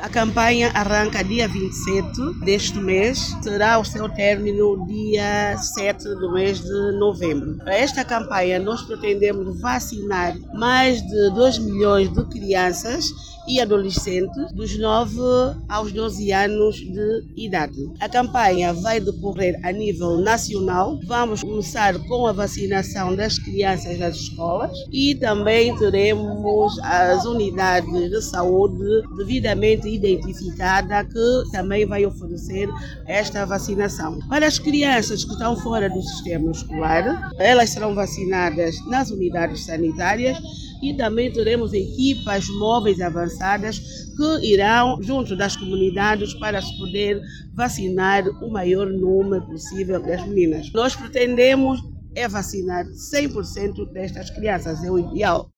A campanha arranca dia 27 deste mês, será o seu término dia 7 do mês de novembro. Para esta campanha nós pretendemos vacinar mais de 2 milhões de crianças e adolescentes dos 9 aos 12 anos de idade. A campanha vai decorrer a nível nacional. Vamos começar com a vacinação das crianças nas escolas e também teremos as unidades de saúde devidamente identificada que também vai oferecer esta vacinação. Para as crianças que estão fora do sistema escolar, elas serão vacinadas nas unidades sanitárias e também teremos equipas móveis avançadas que irão junto das comunidades para se poder vacinar o maior número possível das meninas. Nós pretendemos vacinar 100% destas crianças, é o ideal.